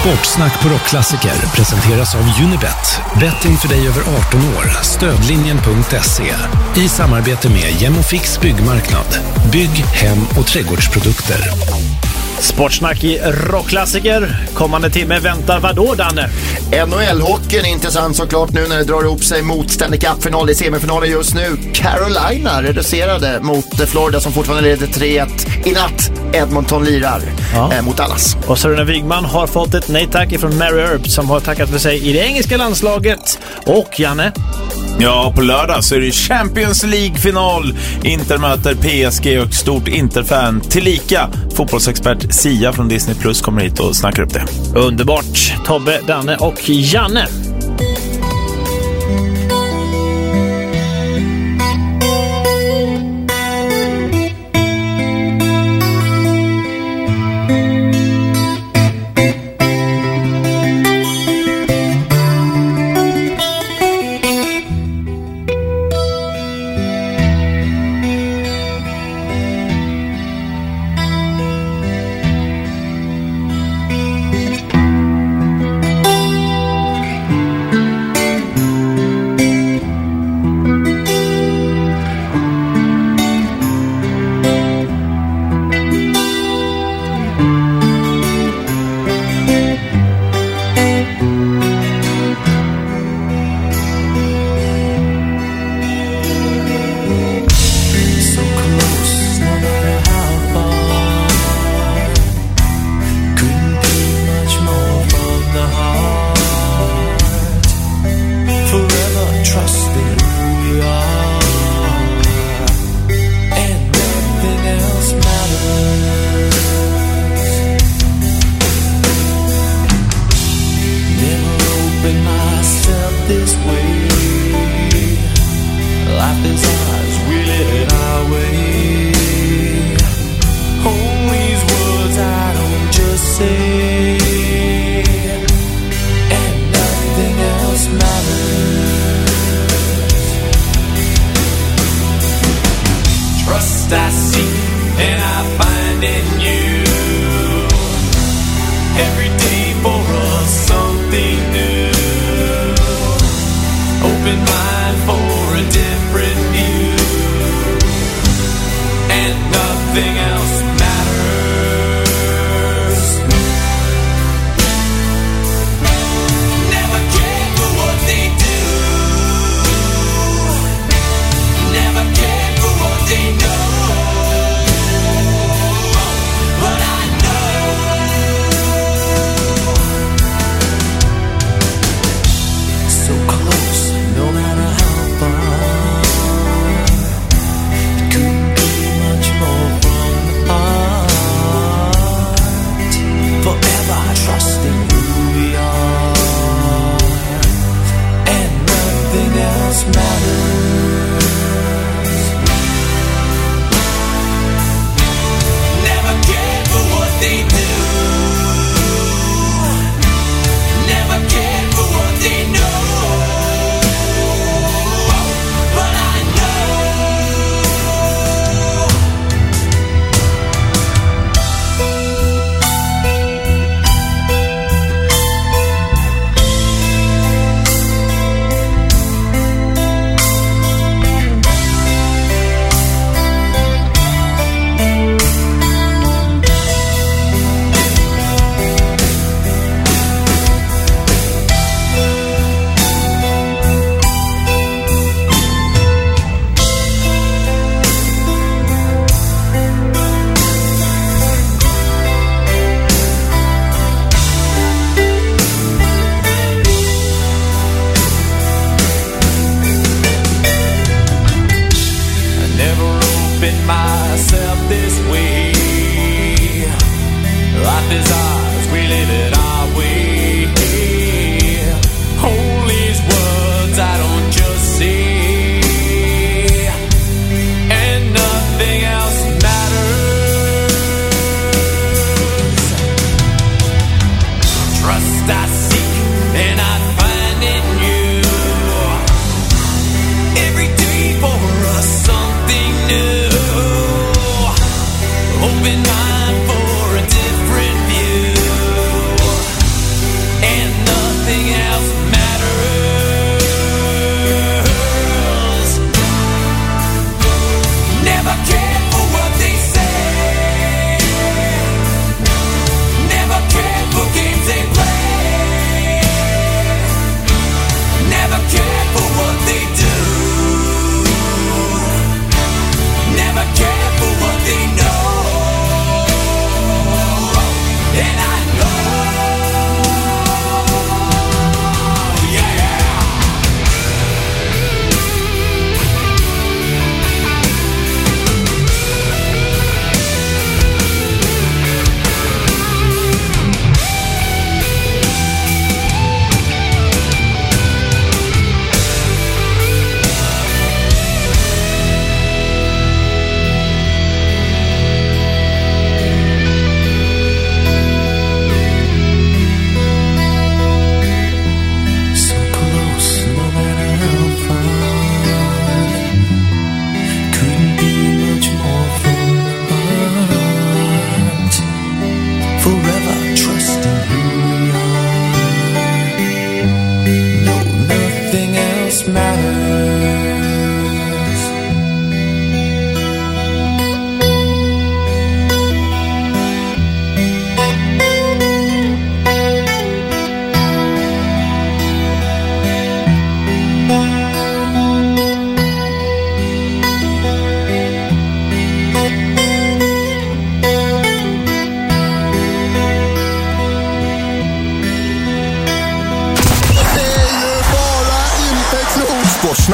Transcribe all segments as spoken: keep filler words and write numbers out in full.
Sportsnack på Rockklassiker presenteras av Unibet. Betting för dig över arton år. Stödlinjen punkt se. I samarbete med Gemofix byggmarknad. Bygg, hem och trädgårdsprodukter. Sportsnack i Rockklassiker. Kommande timme väntar vadå, Danne? N H L-hockeyn är intressant såklart nu när det drar ihop sig mot Stanley Cup-final i semifinalen just nu. Carolina reducerade mot Florida som fortfarande leder tre ett. I natt Edmonton lirar ja. eh, mot Dallas. Och Sören Wigman har fått ett nej-tack från Mary Earp som har tackat för sig i det engelska landslaget. Och Janne? Ja, på lördag så är det Champions League-final. Inter möter P S G och stort Interfan. Tillika fotbollsexpert Sia från Disney Plus kommer hit och snackar upp det. Underbart. Tobbe, Danne och Janne.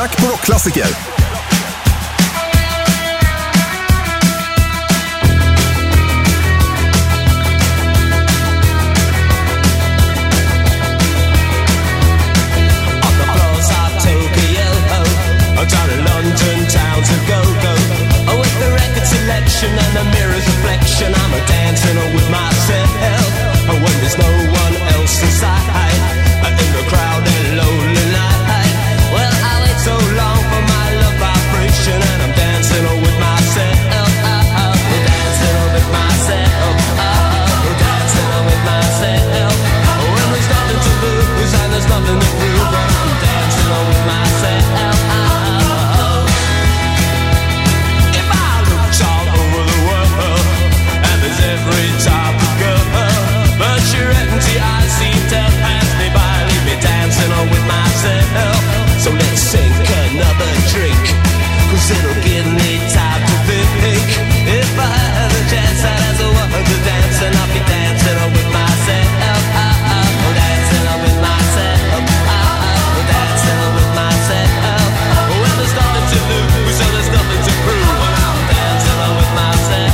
Sportsnack på Rockklassiker. And the mirror's reflection, I'm a dancing with myself. When there's no one else inside, in the crowded lonely night. Well, I wait so long for my love vibration, and I'm dancing with myself. Dancing with myself. Dancing with myself. When there's nothing to lose and there's nothing to prove, I'm dancing with myself. Every time I go, but your empty eyes seem to pass me by, leave me dancing on with myself. So let's sink another drink, cause it'll give me time to think. If I had a chance, I'd ask the world to dance, and I'll be dancing on with myself. Dancing on with myself. Dancing on with myself. Well, there's nothing to lose, so there's nothing to prove. I'm dancing on with myself.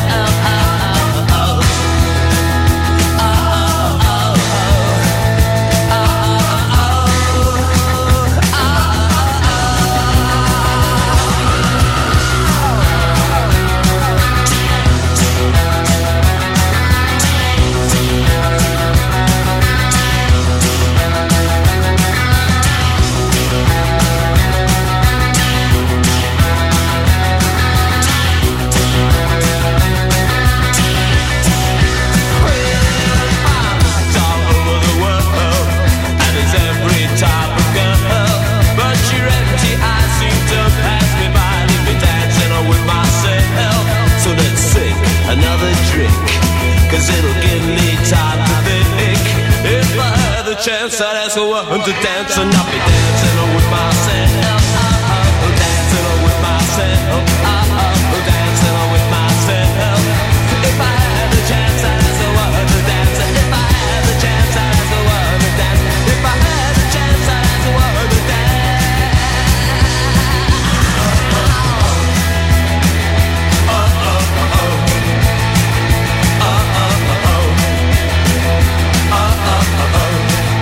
Chance I'd ask a woman to dance and I'll be dancing with myself. Dancing with myself. Dancing with myself. If I had the chance I'd ask a woman to dance. If I had the chance I'd ask a woman to dance. If I had the chance I'd ask a woman to dance. Oh, oh, oh, oh. Oh, oh, oh, oh. Oh, oh, oh, oh.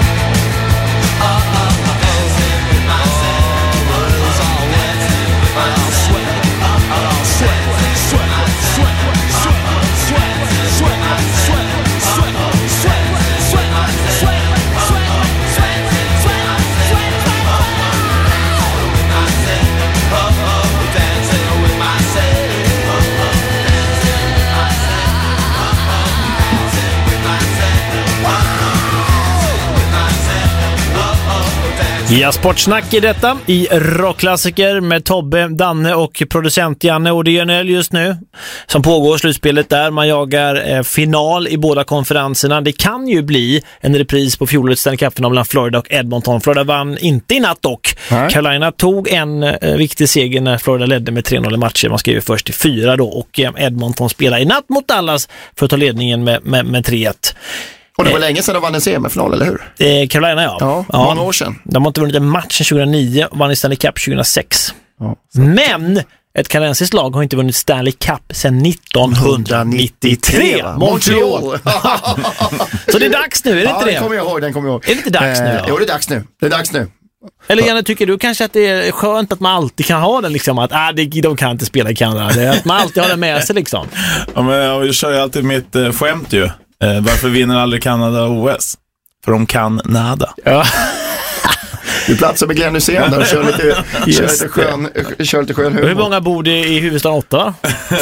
Ja, sportsnack i detta i Rockklassiker med Tobbe, Danne och producent Janne. Och det är N L just nu som pågår slutspelet där. Man jagar eh, final i båda konferenserna. Det kan ju bli en repris på fjolårets Stanley Cup-final mellan Florida och Edmonton. Florida vann inte i natt dock. Nej. Carolina tog en eh, viktig seger när Florida ledde med tre noll i matcher. Man skrev först till fyra då. Och eh, Edmonton spelar i natt mot Dallas för att ta ledningen med, med, med tre ett. Och det var eh, länge sedan de vann en semifinal, eller hur? Eh, Carolina, ja. Ja, ja. många år sedan. De har inte vunnit en match sedan tjugohundranio och vann i Stanley Cup tjugohundrasex. Ja, men ett kanadensiskt lag har inte vunnit Stanley Cup sedan nittonhundranittiotre. Montreal. Så det är dags nu, är det ja, inte det? Ja, den kommer jag ihåg, den kommer jag ihåg. Är det inte dags nu då? Eh, jo, det är dags nu. Det är dags nu. Eller Janne, tycker du kanske att det är skönt att man alltid kan ha den liksom, att ah, det, de kan inte spela i Kanada, det är att man alltid har den med sig liksom? Ja, men jag kör ju alltid mitt eh, skämt ju. Eh, varför vinner aldrig Kanada O S? För de kan nada. Ja. Du platsar med Glenn Hussein där och kör lite, kör lite skön, kör lite skön humor. Hur många bor det i huvudstaden Ottawa?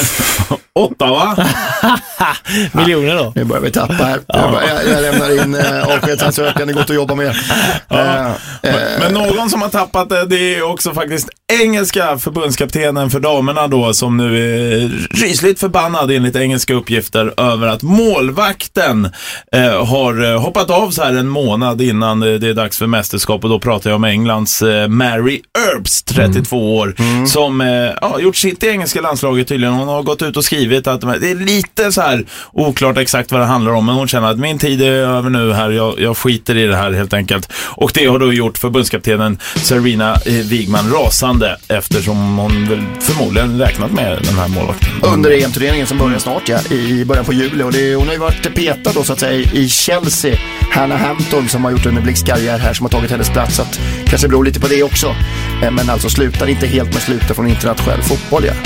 Ottawa? Miljoner då? Nu börjar vi tappa här. Ja. Jag, jag, jag lämnar in äh, avskedsansökan, det är gott att jobba med. Ja. Äh, men, äh, men någon som har tappat det, det är också faktiskt engelska förbundskaptenen för damerna då, som nu är rysligt förbannad enligt engelska uppgifter över att målvakten äh, har hoppat av så här en månad innan det är dags för mästerskap, och då pratar jag jag om Englands eh, Mary Earps, trettiotvå år, mm. som eh, ja, gjort sitt i engelska landslaget tydligen. Hon har gått ut och skrivit att det är lite så här oklart exakt vad det handlar om, men hon känner att min tid är över nu här, jag, jag skiter i det här helt enkelt. Och det har då gjort förbundskaptenen Sarina eh, Wigman rasande, eftersom hon väl förmodligen räknat med den här målvakten. Under E M-turneringen som börjar snart, ja, i början på juli. Och det, hon har ju varit petad då så att säga i Chelsea. Hannah Hampton som har gjort en blixtkarriär här, som har tagit hennes plats. Så att, kanske beror lite på det också. Men alltså slutar inte helt med slutet från internationell fotboll, ja.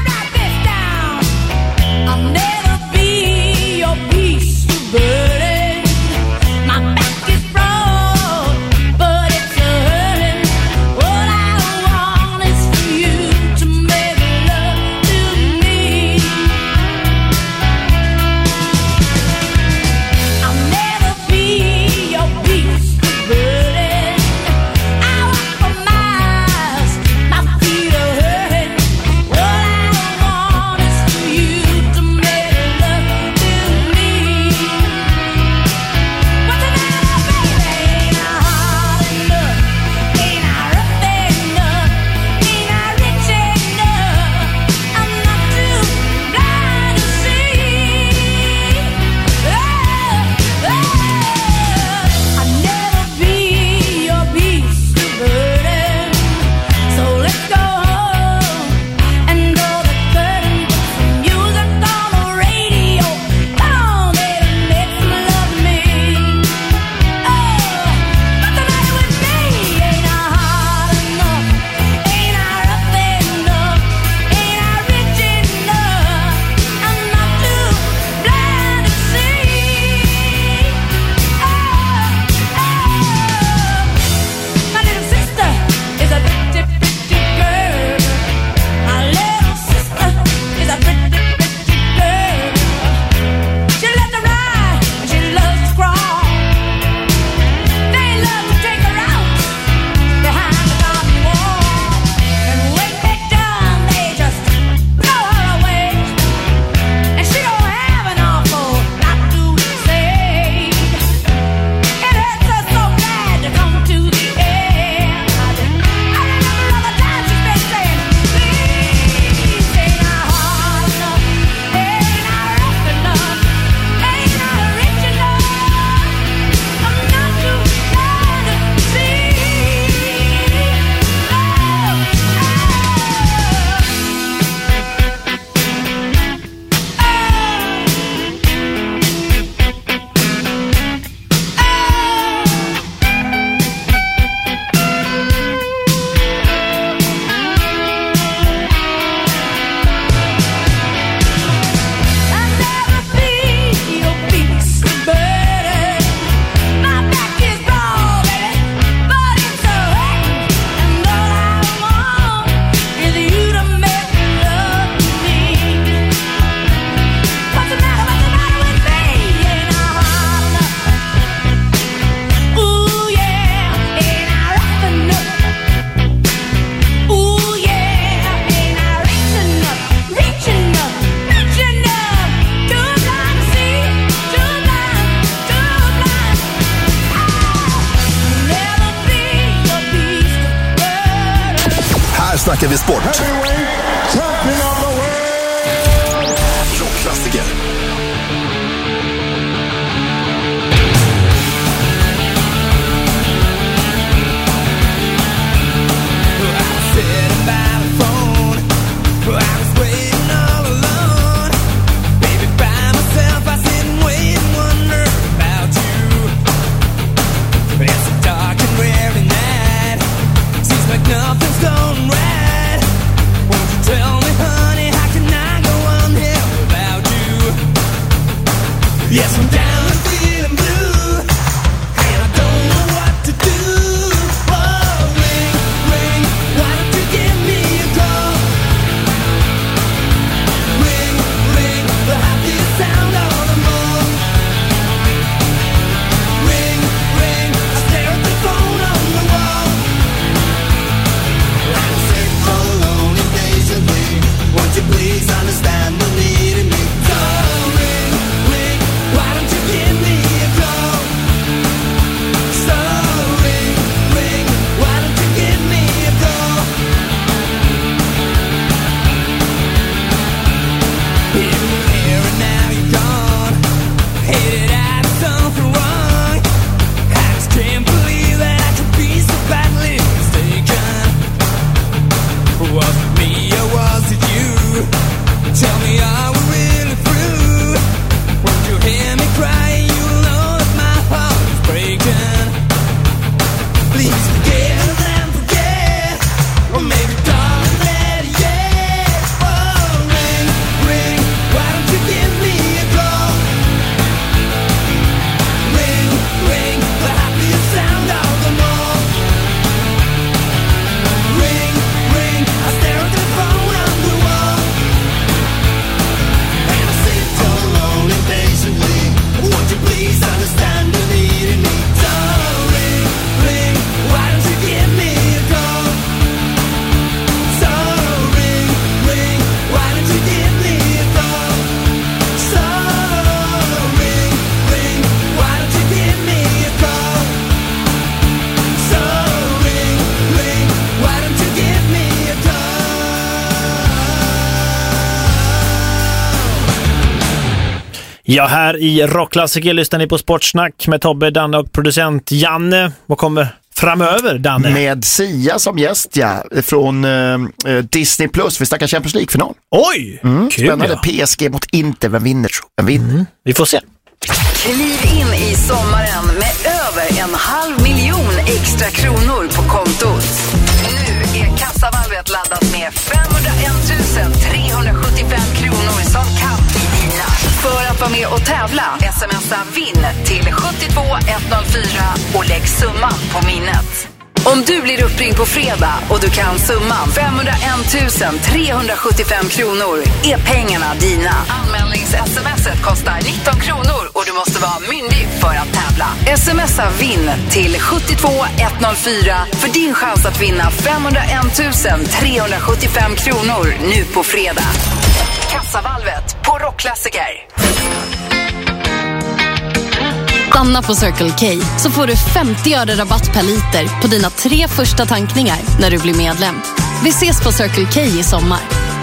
Snackar vi sport. Rockklassiker. Nothing's gone right. Won't you tell me, honey, how can I go on here without you? Yes, I'm down and feeling blue, and I don't know what to do. Oh, ring, ring, why don't you give me a call? Ring, ring, the happiest sound on the moon. Ring, ring, I stare at the phone on the wall. Won't you please understand the need in me? So ring, ring, why don't you Was it me or was it you? Tell me, are we really through? Won't you hear me crying? You'll know that my heart is breaking. Please forgive and forget, or maybe darling, let it yeah. Oh, ring, ring, why don't you give me a call? Ring, ring, the happiest sound of them all. Ring, ring, I stare at the phone on the wall, and I sit so alone and patiently. Would you please understand the need in me? So ring, ring, why don't you give me a call? So ring, ring, why don't you give me a call? So ring, ring, why don't you give me a call? So ring, ring, why don't you give me a call? Ja, här i Rockklassiker lyssnar ni på Sportsnack med Tobbe, Danne och producent Janne. Vad kommer framöver, Danne? Med Sia som gäst, ja, från eh, Disney Plus. Vi snackar Champions League-final. Oj! Mm, Kul, spännande. ja. P S G mot Inter. Vem vinner? Tro? Vem vinner? Mm, vi får se. Kliv in i sommaren med över en halv miljon extra kronor på kontot. Nu är kassavalvet laddat med femhundraett tusen trehundrasjuttiofem kronor som kan bli dina. För att vara med och tävla, smsa vinn till sju två ett noll fyra och lägg summan på minnet. Om du blir uppringd på fredag och du kan summan femhundraett tusen trehundrasjuttiofem kronor är pengarna dina. Anmälnings-smset kostar nitton kronor och du måste vara myndig för att tävla. Smsa vinn till sju två ett noll fyra för din chans att vinna femhundraett tusen trehundrasjuttiofem kronor nu på fredag. Kassavalvet på Rockklassiker. Stanna på Circle K så får du femtio öre rabatt per liter på dina tre första tankningar när du blir medlem. Vi ses på Circle K i sommar.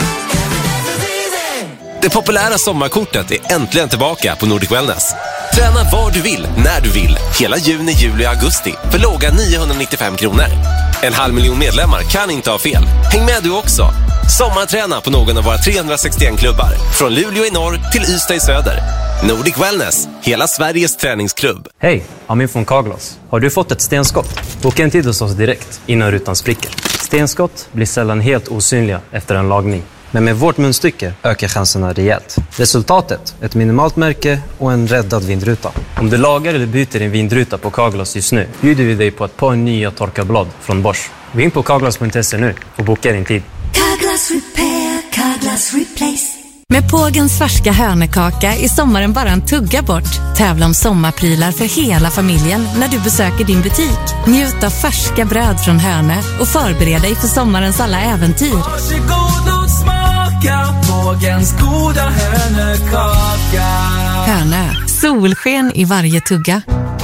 Det populära sommarkortet är äntligen tillbaka på Nordic Wellness. Träna var du vill, när du vill, hela juni, juli och augusti för låga niohundranittiofem kronor. En halv miljon medlemmar kan inte ha fel. Häng med du också. Sommarträna på någon av våra trehundrasextioen klubbar. Från Luleå i norr till Ystad i söder. Nordic Wellness, hela Sveriges träningsklubb. Hej, Amin från Carglass. Har du fått ett stenskott? Boka en tid hos oss direkt innan rutan spricker. Stenskott blir sällan helt osynliga efter en lagning. Men med vårt munstycke ökar chanserna rejält. Resultatet, ett minimalt märke och en räddad vindruta. Om du lagar eller byter din vindruta på Carglass just nu bjuder vi dig på ett par nya torkarblad från Bosch. Gå in på carglass punkt se nu och boka din tid. Carglass repair, Carglass replace. Med Pågens färska hörnekaka är sommaren bara en tugga bort. Tävla om sommarprylar för hela familjen när du besöker din butik. Njut av färska bröd från Hörne och förbered dig för sommarens alla äventyr. Varsågod och smaka Pågens goda hörnekaka. Hörne, solsken i varje tugga.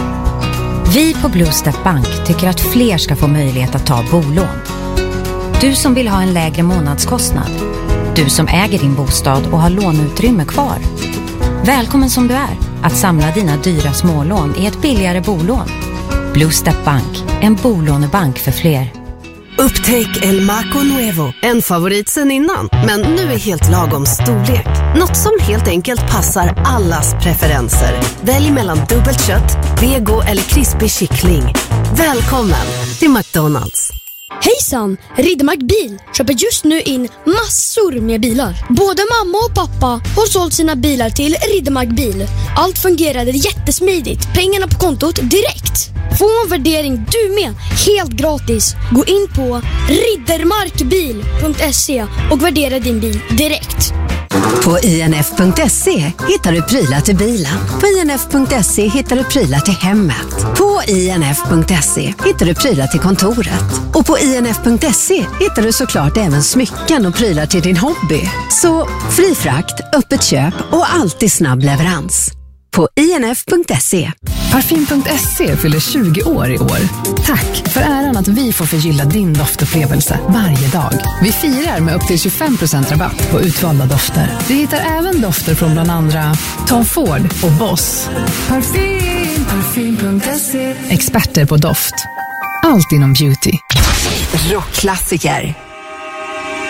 Vi på Blue Step Bank tycker att fler ska få möjlighet att ta bolån. Du som vill ha en lägre månadskostnad. Du som äger din bostad och har låneutrymme kvar. Välkommen som du är att samla dina dyra smålån i ett billigare bolån. Blue Step Bank, en bolånebank för fler. Upptäck El Maco Nuevo, en favorit sen innan, men nu är helt lagom storlek. Något som helt enkelt passar allas preferenser. Välj mellan dubbelt kött, vego eller krispig kyckling. Välkommen till McDonald's. Hejsan! Riddermark Bil köper just nu in massor med bilar. Både mamma och pappa har sålt sina bilar till Riddermark Bil. Allt fungerade jättesmidigt. Pengarna på kontot direkt. Få en värdering du med, helt gratis. Gå in på riddermarkbil punkt se och värdera din bil direkt. På i n f punkt se hittar du prylar till bilen. På i n f punkt se hittar du prylar till hemmet. På i n f punkt se hittar du prylar till kontoret. Och på i n f punkt se hittar du såklart även smycken och prylar till din hobby. Så fri frakt, öppet köp och alltid snabb leverans. På i n f punkt se. Parfym punkt se fyller tjugo år i år. Tack för äran att vi får förgylla din doftupplevelse varje dag. Vi firar med upp till tjugofem procent rabatt på utvalda dofter. Du hittar även dofter från bland andra Tom Ford och Boss. Parfym, parfym punkt se. Experter på doft. Allt inom beauty. Rockklassiker.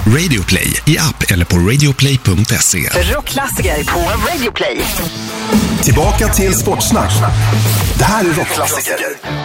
Radio Play i app eller på radioplay punkt se. Rockklassiker på Radio Play. Tillbaka till Sportsnack. Det här är Rockklassiker.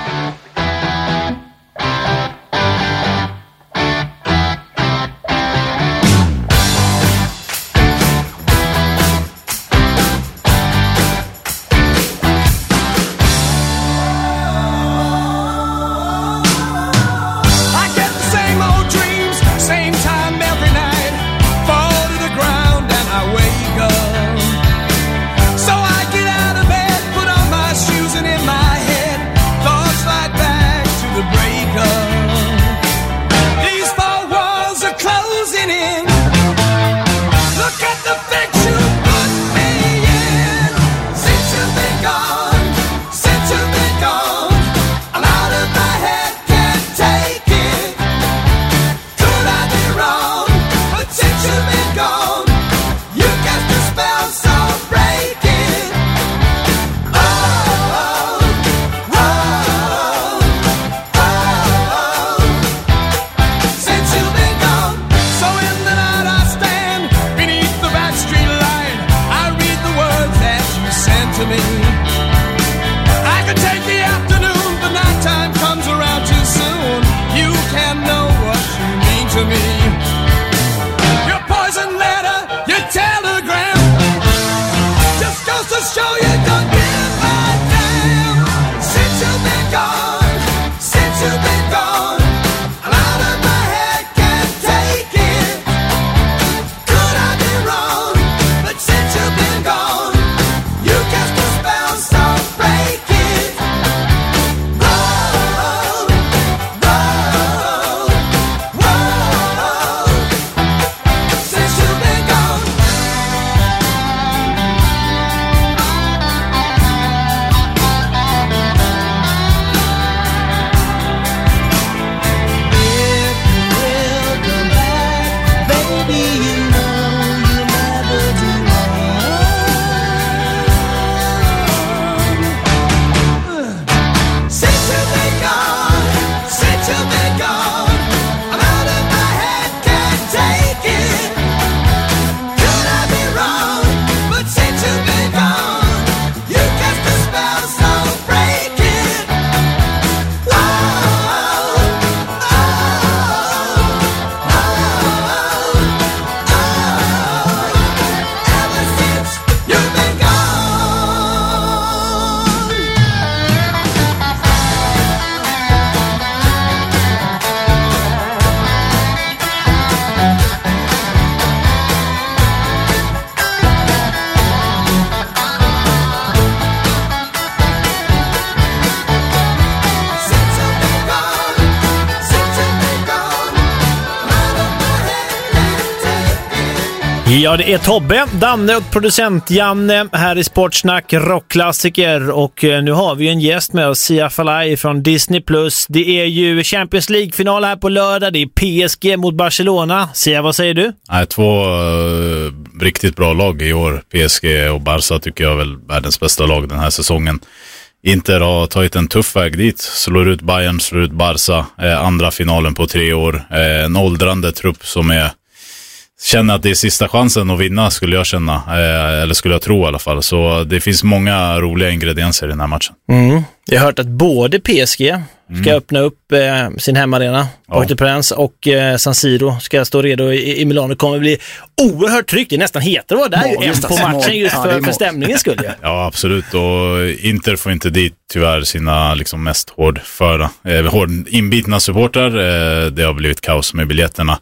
Ja, det är Tobbe, Danne och producent Janne här i Sportsnack Rockklassiker, och nu har vi en gäst med oss, Sia Falai från Disney plus. Det är ju Champions League-final här på lördag, det är P S G mot Barcelona. Sia, vad säger du? Nej, två uh, riktigt bra lag i år. P S G och Barca tycker jag är väl världens bästa lag den här säsongen. Inter har tagit en tuff väg dit, slår ut Bayern, slår ut Barca, eh, andra finalen på tre år. Eh, en åldrande trupp som är känner att det är sista chansen att vinna, skulle jag känna. Eh, eller skulle jag tro i alla fall. Så det finns många roliga ingredienser i den här matchen. Mm. Jag har hört att både P S G ska mm. öppna upp eh, sin hemmarena, Parc des Princes, och eh, San Siro ska stå redo i, i Milano. Det kommer bli oerhört tryckt. Det är nästan heter att vara där ja, en på matchen just för, ja, för stämningen skulle jag. Ja, absolut. Och Inter får inte dit tyvärr sina liksom mest hårdföra, eh, hård inbitna supportrar. Eh, det har blivit kaos med biljetterna.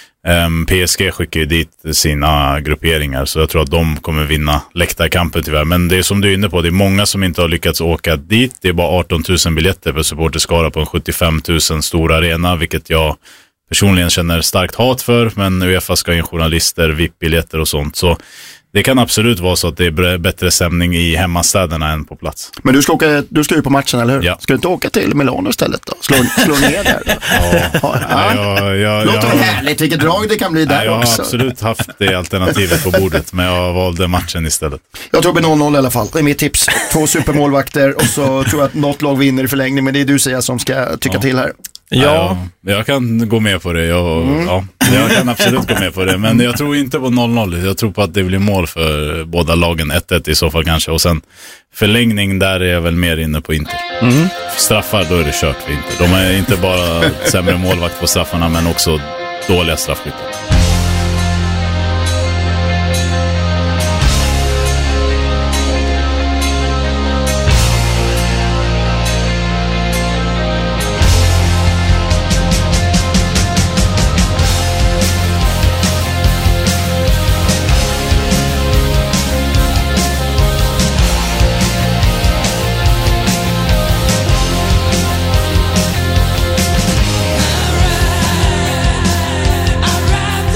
Um, P S G skickar ju dit sina grupperingar, så jag tror att de kommer vinna läktarkampen tyvärr. Men det är som du är inne på, det är många som inte har lyckats åka dit. Det är bara arton tusen biljetter för supporterskara på en sjuttiofem tusen stor arena, vilket jag personligen känner starkt hat för. Men UEFA ska in journalister, V I P-biljetter och sånt. Så det kan absolut vara så att det är bättre stämning i hemmastäderna än på plats. Men du ska, åka, du ska ju på matchen, eller hur? Ja. Ska du inte åka till Milano istället då? Slå, slå ner där då? Ja. Ja. Ja, ja, låter ja, härligt, vilket drag det kan bli där ja, jag också. Jag har absolut haft det alternativet på bordet, men jag valde matchen istället. Jag tror det blir noll noll i alla fall. Det är mitt tips. Två supermålvakter och så tror jag att något lag vinner i förlängning, men det är du, Sia, som ska tycka ja. till här. Ja. Jag, jag kan gå med på det. Jag, mm. ja, jag kan absolut gå med på det. Men jag tror inte på noll noll. Jag tror på att det blir mål för båda lagen. ett ett i så fall kanske. Och sen förlängning, där är jag väl mer inne på Inter. Mm. Straffar, då är det kört för Inter. De är inte bara sämre målvakt på straffarna, men också dåliga straffskyttar. Alright.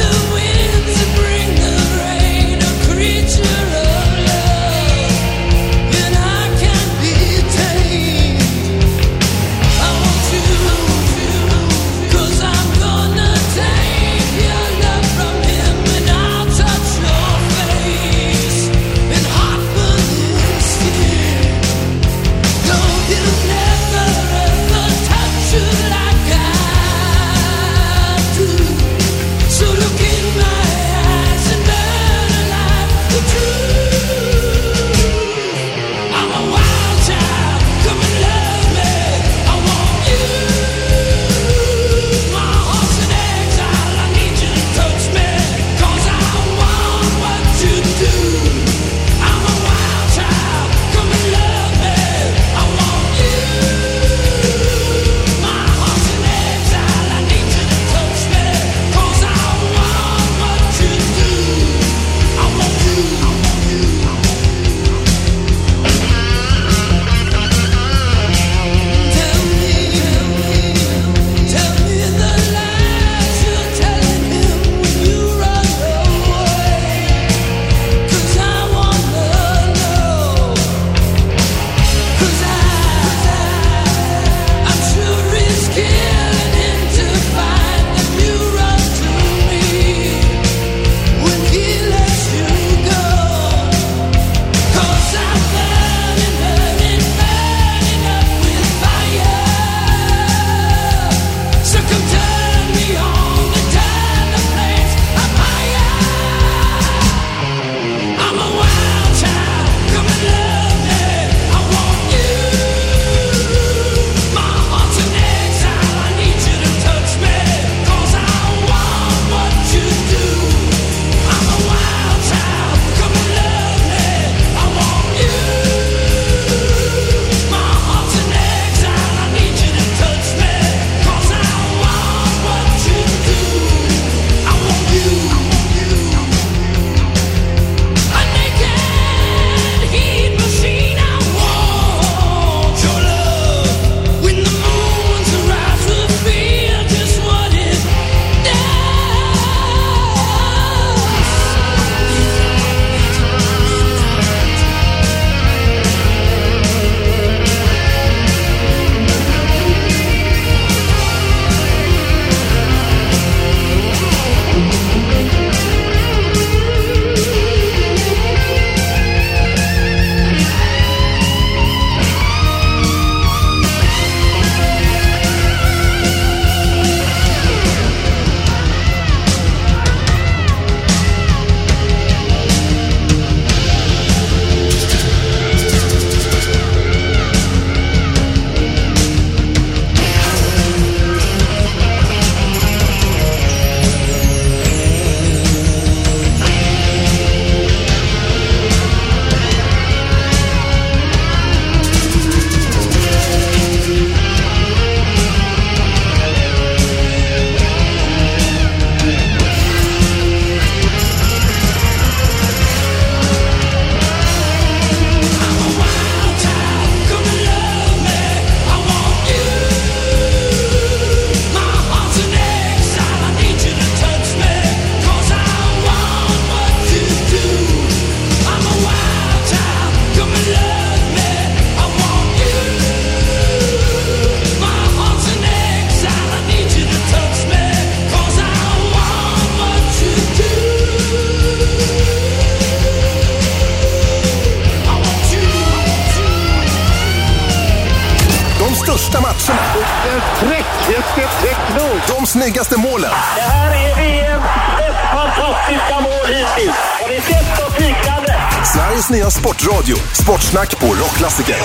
snyggaste målen. Det här är V M ett fantastiska mål hittills. Och det är sett och liknande. Sveriges nya sportradio. Sportsnack på Rockklassiker.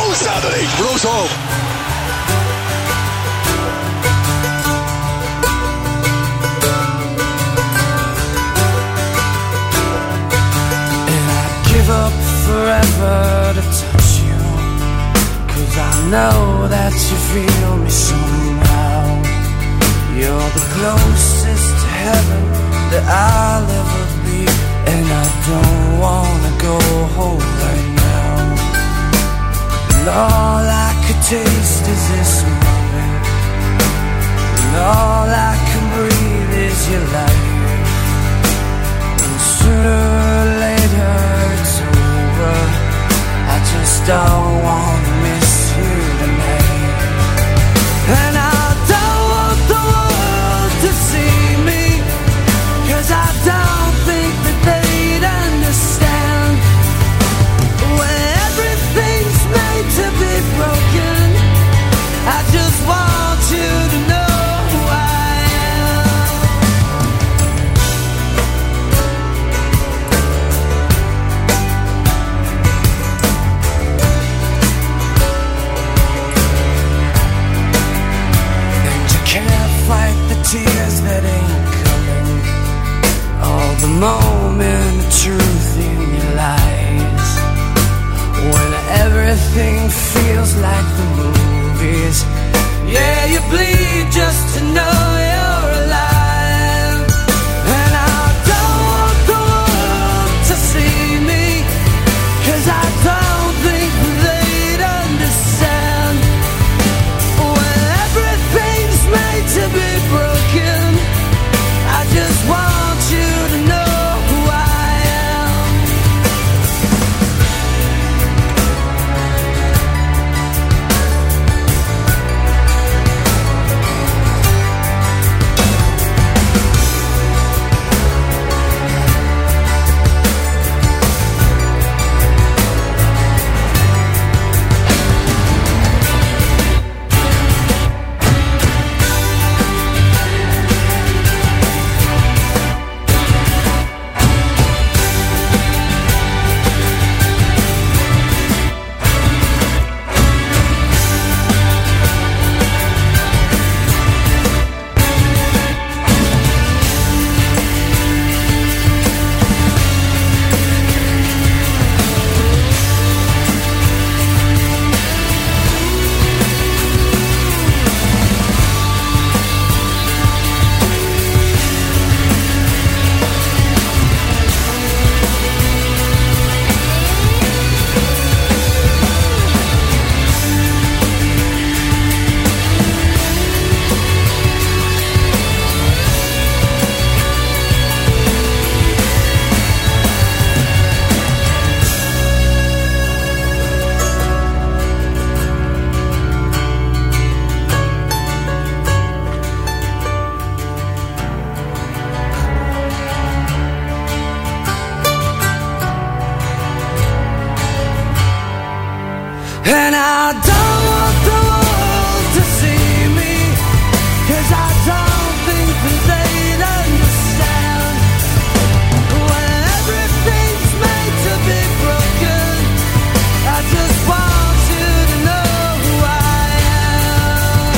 Give up forever to touch you, 'cause I know that you feel me somehow. You're the closest to heaven that I'll ever be, and I don't wanna go home right now. And all I could taste is this moment, and all I can breathe is your light. And sooner or later it's over. I just don't want to miss you tonight. And I don't want the world to see me, 'cause I don't think that they'd understand. When everything's made to be broken, I just want you to know who I am. Can't fight the tears that ain't coming, all the moment of truth in your lies. When everything feels like the movies, yeah, you bleed just to know you're alive. And I don't want the world to see me, 'cause I don't think they'd understand. When everything's made to be broken, I just want you to know who I am. And I don't want the world to see me, 'cause I don't think that they'd understand. When everything's made to be broken, I just want you to know who I am.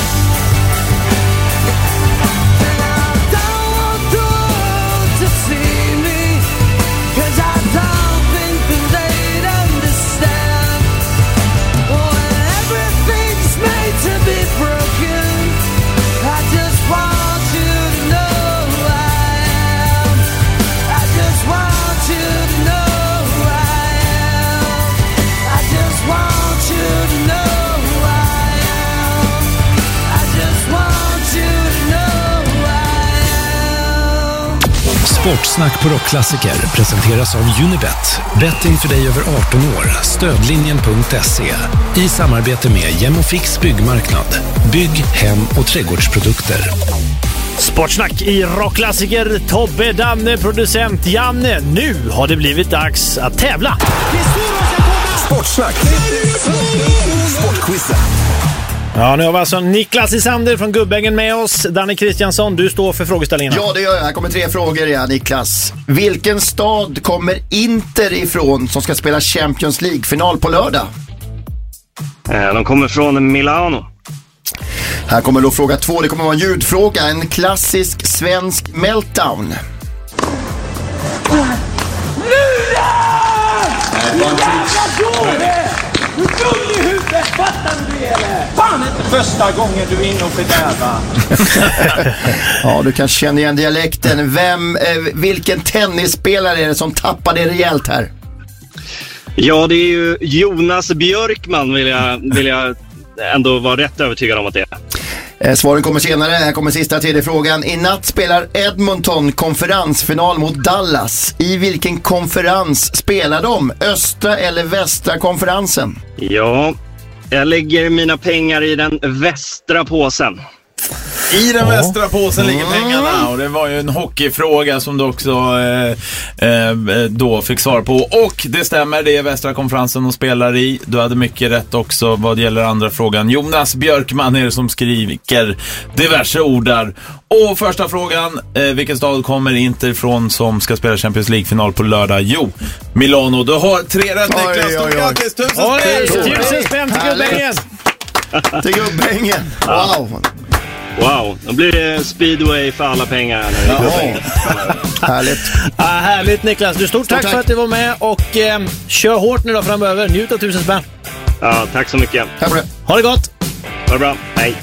And I don't want the world to see me, 'cause I don't think that they'd understand. When everything's made to be broken, I just want you to know who I am. I just want you to know who I am. I just want you to know who I am. I just want you to know who I am. Sportsnack på Rockklassiker presenteras av Unibet. Betting för dig över arton år. Stödlinjen punkt se. I samarbete med Jemofix byggmarknad. Bygg, hem och trädgårdsprodukter. Sportsnack i Rockklassiker. Tobbe, Danne, producent Janne. Nu har det blivit dags att tävla. Sportsnack. Sportquizen. Ja, nu har vi alltså Niklas Isander från Gubbängen med oss. Danny Kristiansson, du står för frågeställningen. Ja, det gör jag. Här kommer tre frågor, ja, Niklas. Vilken stad kommer Inter ifrån som ska spela Champions League-final på lördag? De kommer från Milano. Här kommer då fråga två. Det kommer vara en ljudfråga. En klassisk svensk meltdown. Du dum i huvudet, fattar du det eller? Fan, inte första gången du är inne och fördärva. Ja, du kan känna igen dialekten. Vem, eh, vilken tennisspelare är det som tappade rejält här? Ja, det är ju Jonas Björkman vill jag, vill jag ändå vara rätt övertygad om att det är. Eh, svaren kommer senare. Här kommer sista tredje frågan. I natt spelar Edmonton konferensfinal mot Dallas. I vilken konferens spelar de? Östra eller västra konferensen? Ja, jag lägger mina pengar i den västra påsen. I den västra påsen ligger pengarna, och det var ju en hockeyfråga som du också eh, eh, då fick svar på. Och det stämmer, det är västra konferensen de spelar i. Du hade mycket rätt också vad gäller andra frågan. Jonas Björkman är det som skriver diverse ord där. Och första frågan, eh, vilken stad kommer Inter ifrån som ska spela Champions League-final på lördag? Jo, Milano. Du har tre rätt, Niklas. Stort grattis, tusen spänn! Tusen spänn till Gubbängen! Till Gubbängen, wow! Wow, då blir det speedway för alla pengar. Härligt. Ah, härligt Niklas, du stort, stort tack, tack för att du var med och eh, kör hårt nu då framöver. Njut av tusen spänn. Ja, tack så mycket. Tack för det. Ha det gott. Ha det bra, hej.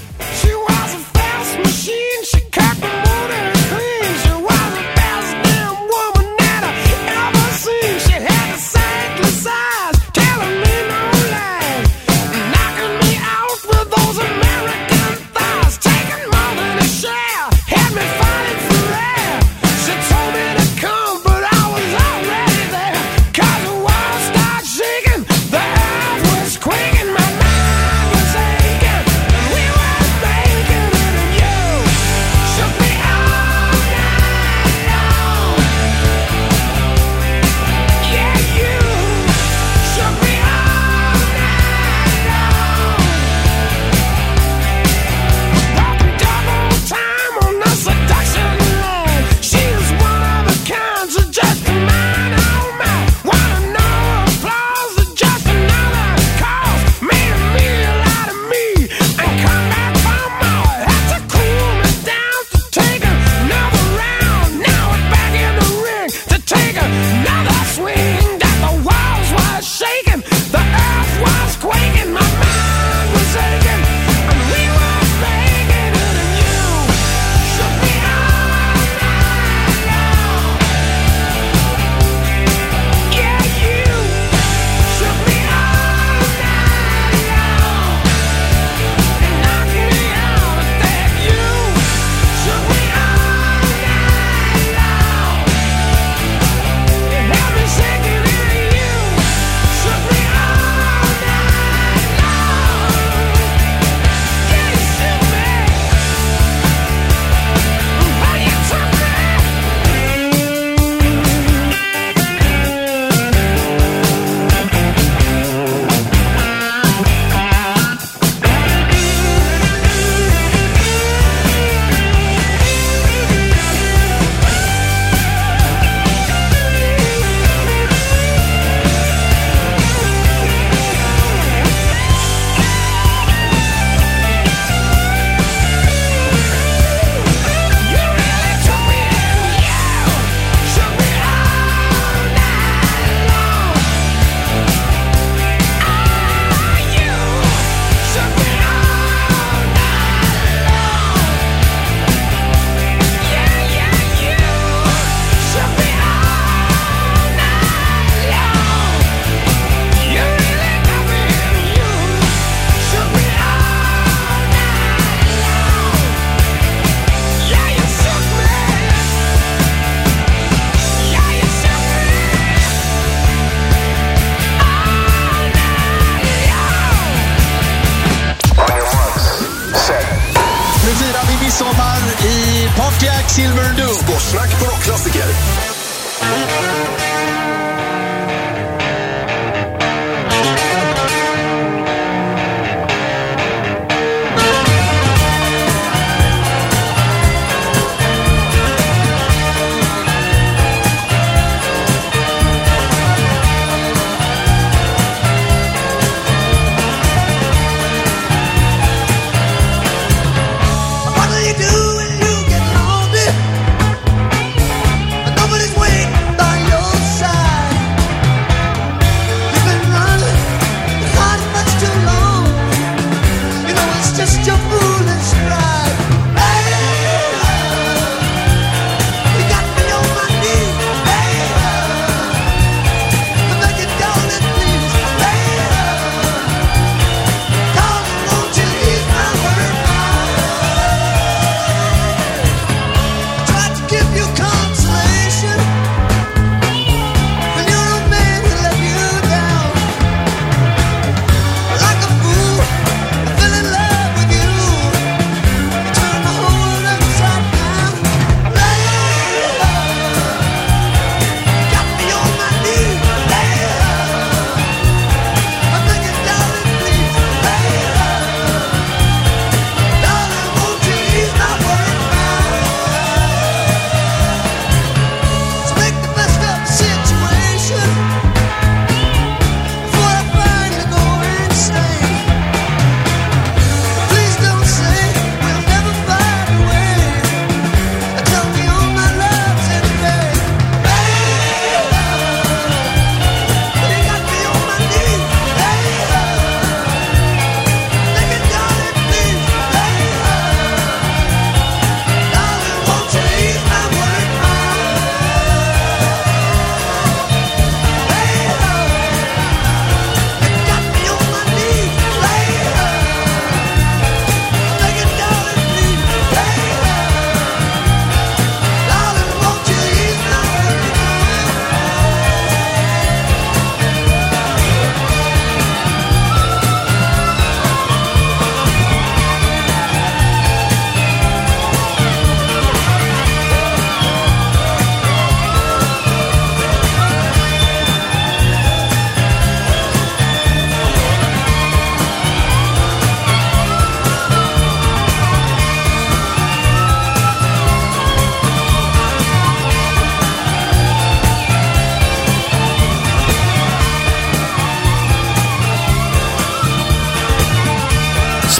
Pontiac Silver Dome. Sportsnack på Rockklassiker.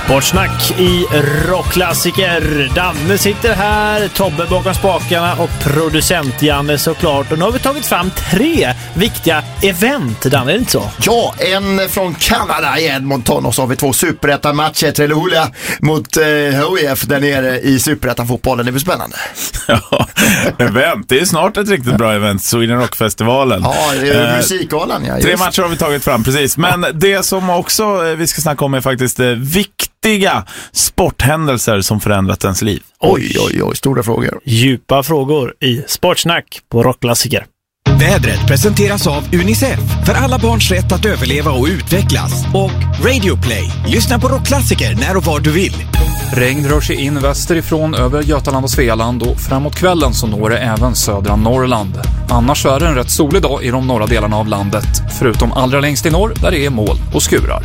Sportsnack i rockklassiker. Danne sitter här, Tobbe bakom spakarna och producent Janne såklart. Och nu har vi tagit fram tre viktiga event, Danne, är det inte så? Ja, en från Kanada i Edmonton och så har vi två superettan-matcher, Trellehulla mot eh, H I F där nere i superettan-fotbollen. Det blir spännande. Ja, event. Det är snart ett riktigt bra event, Sweden Rock-festivalen. Ja, det är eh, musikgalan. Ja, tre matcher har vi tagit fram, precis. Men det som också eh, vi ska snacka om är faktiskt eh, viktiga sporthändelser som förändrat ens liv. Oj, oj, oj, stora frågor. Djupa frågor i Sportsnack på rockklassiker. Vädret presenteras av Unicef för alla barns rätt att överleva och utvecklas. Och Radio Play. Lyssna på rockklassiker när och var du vill. Regn rör sig in västerifrån över Götaland och Svealand och framåt kvällen så når det även södra Norrland. Annars är det en rätt solig dag i de norra delarna av landet, förutom allra längst i norr där det är moln och skurar.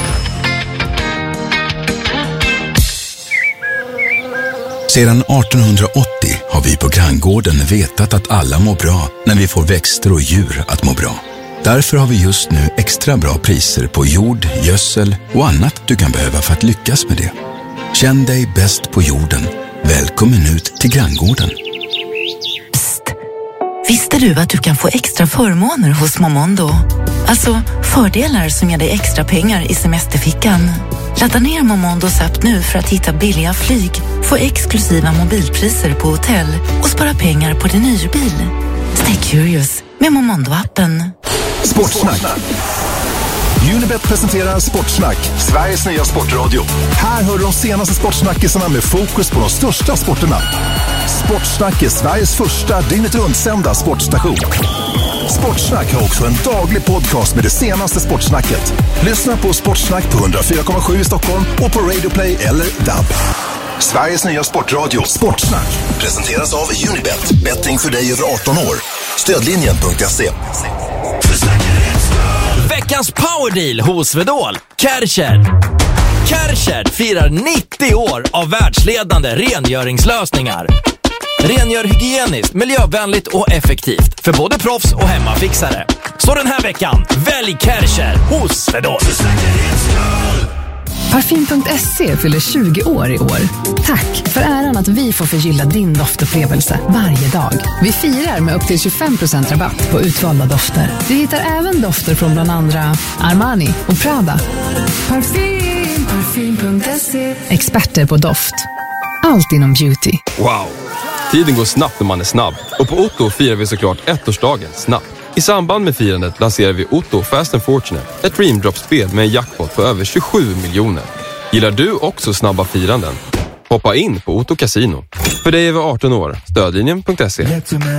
Sedan artonhundraåttio har vi på Granngården vetat att alla mår bra när vi får växter och djur att må bra. Därför har vi just nu extra bra priser på jord, gödsel och annat du kan behöva för att lyckas med det. Känn dig bäst på jorden. Välkommen ut till Granngården. Psst! Visste du att du kan få extra förmåner hos Momondo? Alltså fördelar som ger dig extra pengar i semesterfickan. Ladda ner Momondos app nu för att hitta billiga flyg, få exklusiva mobilpriser på hotell och spara pengar på din hyrbil. Stay curious med Momondo-appen. Sportsnack. Unibet presenterar Sportsnack, Sveriges nya sportradio. Här hör du de senaste sportsnackisarna med fokus på de största sporterna. Sportsnack är Sveriges första dygnet runtsända sportstation. Sportsnack har också en daglig podcast med det senaste sportsnacket. Lyssna på Sportsnack på hundra fyra komma sju i Stockholm och på Radio Play eller D A B. Sveriges nya sportradio Sportsnack presenteras av Unibet. Betting för dig över arton år. Stödlinjen punkt se. Veckans powerdeal hos Svedol. Kärcher. Kärcher firar nittio år av världsledande rengöringslösningar. Rengör hygieniskt, miljövänligt och effektivt för både proffs och hemmafixare. Så den här veckan, välj Kärcher hos Svedol. Parfym punkt se fyller tjugo år i år. Tack för äran att vi får förgylla din doftupplevelse varje dag. Vi firar med upp till tjugofem procent rabatt på utvalda dofter. Du hittar även dofter från bland andra Armani och Prada. Parfym, parfym punkt se. Experter på doft. Allt inom beauty. Wow! Tiden går snabbt när man är snabb. Och på Otto firar vi såklart ettårsdagen snabbt. I samband med firandet lanserar vi Otto Fast and Fortunate, ett Dream Drop-spel med en jackpot på över tjugosju miljoner. Gillar du också snabba firanden? Hoppa in på Otto Casino. För dig över arton år, stödlinjen punkt se.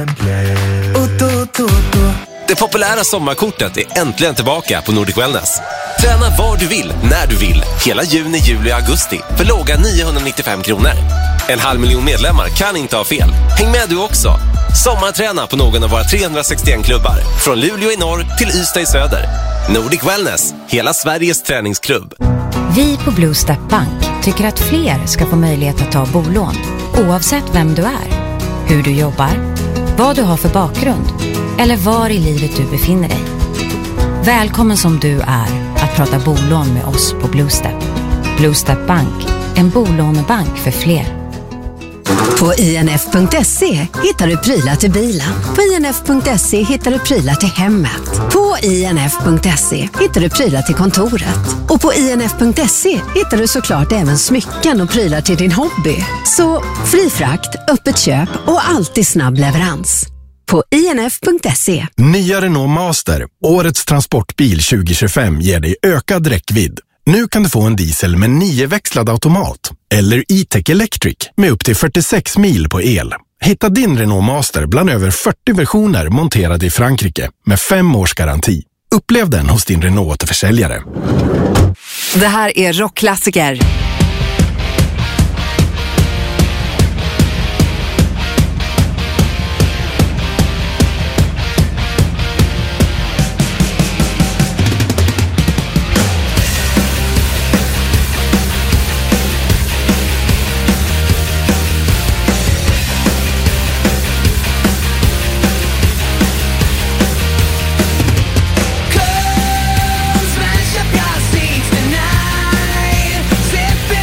Det populära sommarkortet är äntligen tillbaka på Nordic Wellness. Träna var du vill, när du vill, hela juni, juli och augusti för låga niohundranittiofem kronor. En halv miljon medlemmar kan inte ha fel. Häng med du också. Sommarträna på någon av våra trehundrasextioen klubbar. Från Luleå i norr till Ystad i söder. Nordic Wellness, hela Sveriges träningsklubb. Vi på Blue Step Bank tycker att fler ska få möjlighet att ta bolån. Oavsett vem du är, hur du jobbar, vad du har för bakgrund eller var i livet du befinner dig. Välkommen som du är att prata bolån med oss på Blue Step. Blue Step Bank, en bolånebank för fler. På i n f punkt se hittar du prylar till bilen. På i n f punkt se hittar du prylar till hemmet. På i n f punkt se hittar du prylar till kontoret. Och på i n f punkt se hittar du såklart även smycken och prylar till din hobby. Så fri frakt, öppet köp och alltid snabb leverans. På i n f punkt se. Nya Renault Master, årets transportbil tjugo tjugofem, ger dig ökad räckvidd. Nu kan du få en diesel med nioväxlad automat eller E-Tech Electric med upp till fyrtiosex mil på el. Hitta din Renault Master bland över fyrtio versioner monterade i Frankrike med fem års garanti. Upplev den hos din Renault-återförsäljare. Det här är rockklassiker. Smash up your seats tonight.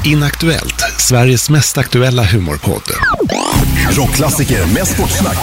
Inaktuellt, Sveriges mest aktuella humorpodd. Rockklassiker med sportsnack.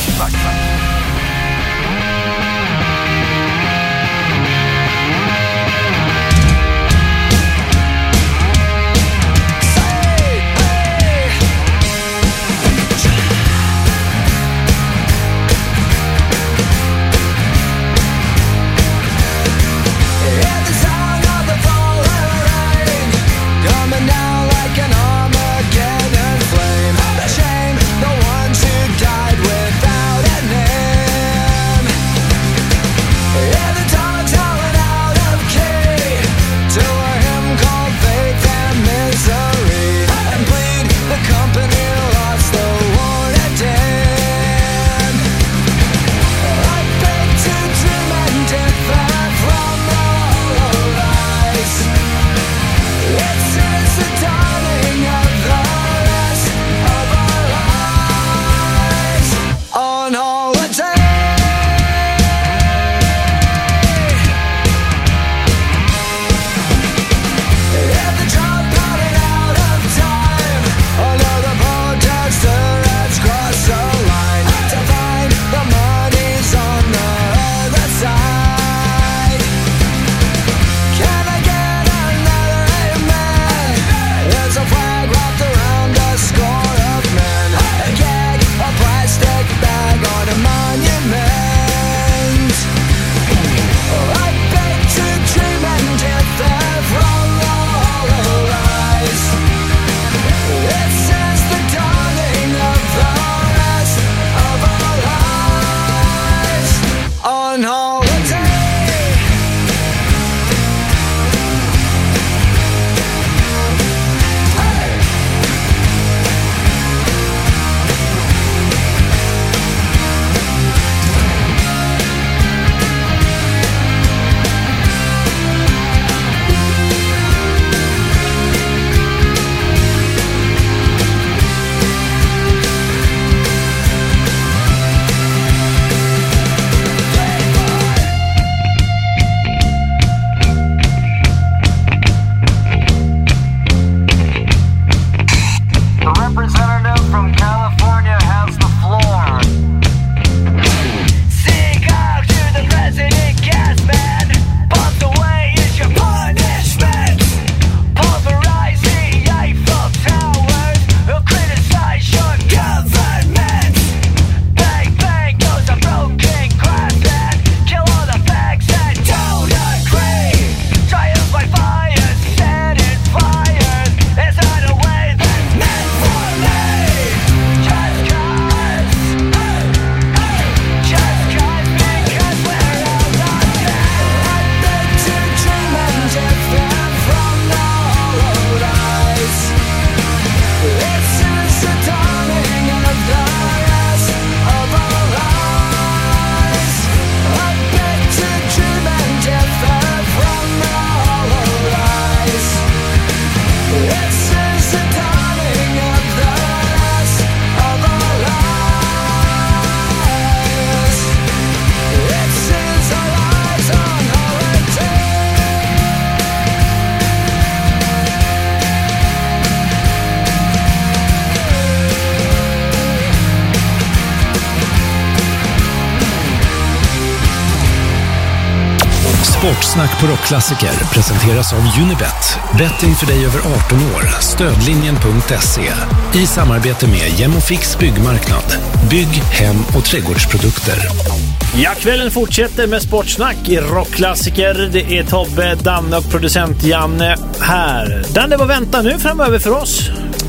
Sportsnack på Rockklassiker presenteras av Unibet. Betting för dig över arton år. Stödlinjen punkt se. I samarbete med Gemofix byggmarknad. Bygg, hem och trädgårdsprodukter. Ja, kvällen fortsätter med Sportsnack i Rockklassiker. Det är Tobbe, Danne och producent Janne här. Danne, vad väntar nu framöver för oss?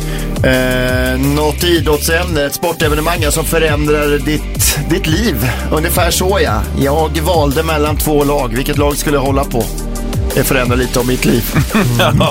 Eh, något idrottsämne, ett sportevenemang som förändrar ditt, ditt liv. Ungefär så, ja. Jag valde mellan två lag. Vilket lag skulle jag hålla på? Det förändrar lite om mitt liv.